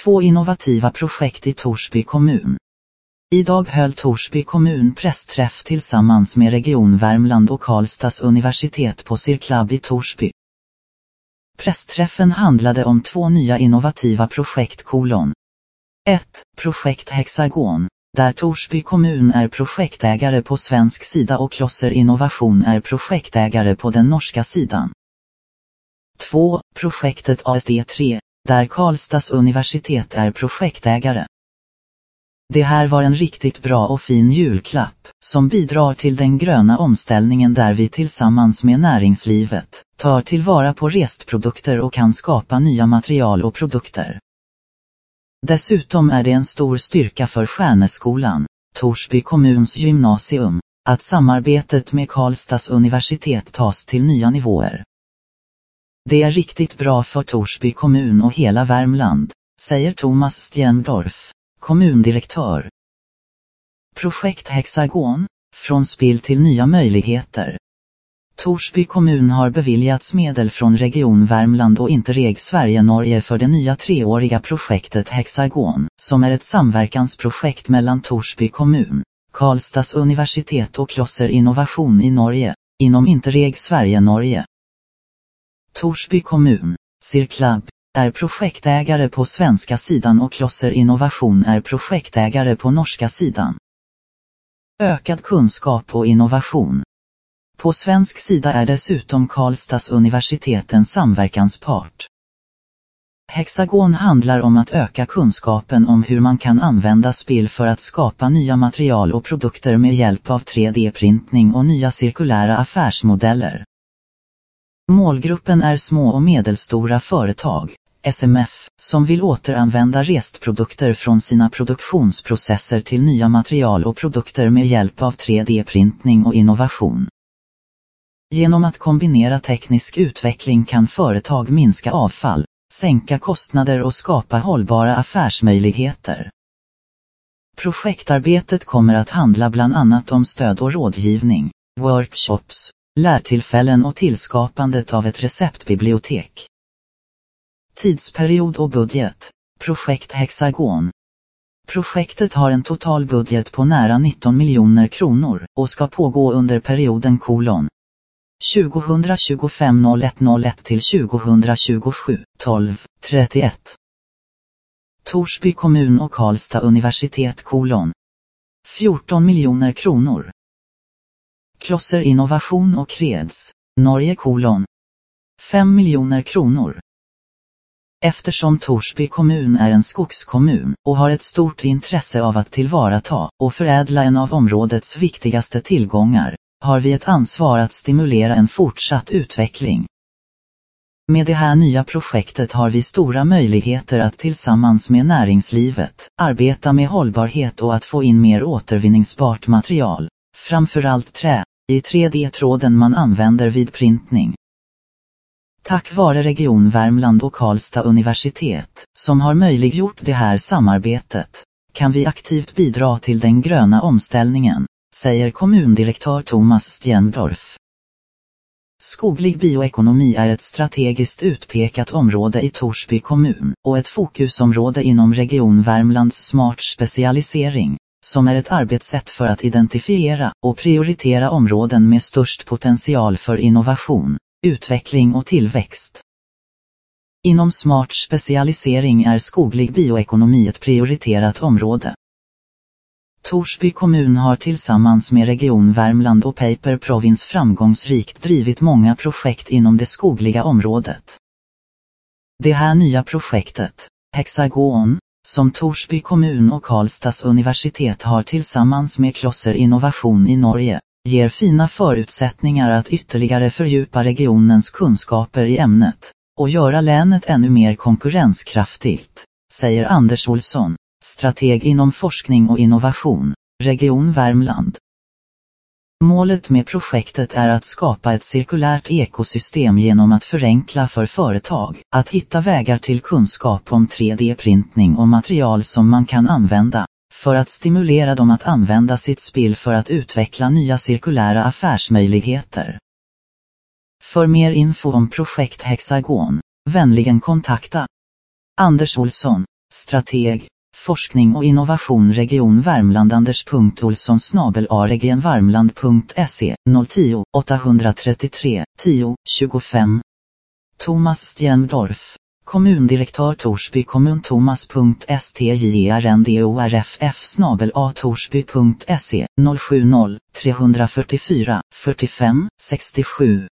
2 innovativa projekt i Torsby kommun. Idag höll Torsby kommun pressträff tillsammans med Region Värmland och Karlstads universitet på Cirklab i Torsby. Pressträffen handlade om 2 nya innovativa projekt: 1. Projekt Hexagon, där Torsby kommun är projektägare på svensk sida och Klosser Innovation är projektägare på den norska sidan. 2. Projektet ASD3, där Karlstads universitet är projektägare. Det här var en riktigt bra och fin julklapp, som bidrar till den gröna omställningen där vi tillsammans med näringslivet tar tillvara på restprodukter och kan skapa nya material och produkter. Dessutom är det en stor styrka för Stjärneskolan, Torsby kommuns gymnasium, att samarbetet med Karlstads universitet tas till nya nivåer. Det är riktigt bra för Torsby kommun och hela Värmland, säger Thomas Stjendorf, kommundirektör. Projekt Hexagon, från spill till nya möjligheter. Torsby kommun har beviljats medel från Region Värmland och Interreg Sverige-Norge för det nya 3-åriga projektet Hexagon, som är ett samverkansprojekt mellan Torsby kommun, Karlstads universitet och Klosser Innovation i Norge, inom Interreg Sverige-Norge. Torsby kommun, Cirklab, är projektägare på svenska sidan och Klosser Innovation är projektägare på norska sidan. Ökad kunskap och innovation. På svensk sida är dessutom Karlstads universitet en samverkanspart. Hexagon handlar om att öka kunskapen om hur man kan använda spill för att skapa nya material och produkter med hjälp av 3D-printning och nya cirkulära affärsmodeller. Målgruppen är små och medelstora företag, SMF, som vill återanvända restprodukter från sina produktionsprocesser till nya material och produkter med hjälp av 3D-printning och innovation. Genom att kombinera teknisk utveckling kan företag minska avfall, sänka kostnader och skapa hållbara affärsmöjligheter. Projektarbetet kommer att handla bland annat om stöd och rådgivning, workshops, lärtillfällen och tillskapandet av ett receptbibliotek. Tidsperiod och budget. Projekt Hexagon. Projektet har en total budget på nära 19 miljoner kronor och ska pågå under perioden 2025-01-01 till 2027-12-31. Torsby kommun och Karlstad universitet 14 miljoner kronor. Klosser Innovation och Kreds, Norge 5 miljoner kronor. Eftersom Torsby kommun är en skogskommun och har ett stort intresse av att tillvarata och förädla en av områdets viktigaste tillgångar, har vi ett ansvar att stimulera en fortsatt utveckling. Med det här nya projektet har vi stora möjligheter att tillsammans med näringslivet arbeta med hållbarhet och att få in mer återvinningsbart material, framförallt trä, i 3D-tråden man använder vid printning. Tack vare Region Värmland och Karlstad universitet, som har möjliggjort det här samarbetet, kan vi aktivt bidra till den gröna omställningen, säger kommundirektör Thomas Stjendorf. Skoglig bioekonomi är ett strategiskt utpekat område i Torsby kommun och ett fokusområde inom Region Värmlands smart specialisering, som är ett arbetssätt för att identifiera och prioritera områden med störst potential för innovation, utveckling och tillväxt. Inom smart specialisering är skoglig bioekonomi ett prioriterat område. Torsby kommun har tillsammans med Region Värmland och Paper Province framgångsrikt drivit många projekt inom det skogliga området. Det här nya projektet, Hexagon, som Torsby kommun och Karlstads universitet har tillsammans med Klosser Innovation i Norge, ger fina förutsättningar att ytterligare fördjupa regionens kunskaper i ämnet och göra länet ännu mer konkurrenskraftigt, säger Anders Olsson, strateg inom forskning och innovation, Region Värmland. Målet med projektet är att skapa ett cirkulärt ekosystem genom att förenkla för företag att hitta vägar till kunskap om 3D-printning och material som man kan använda, för att stimulera dem att använda sitt spill för att utveckla nya cirkulära affärsmöjligheter. För mer info om projekt Hexagon, vänligen kontakta Anders Olsson, Strateg. Forskning och innovation Region Värmland Anders.Olsson@regionvarmland.se 010 833 10 25. Thomas Stjernborf. Kommundirektör Torsby kommun Thomas.stjernborff@torsby.se 070 344 45 67.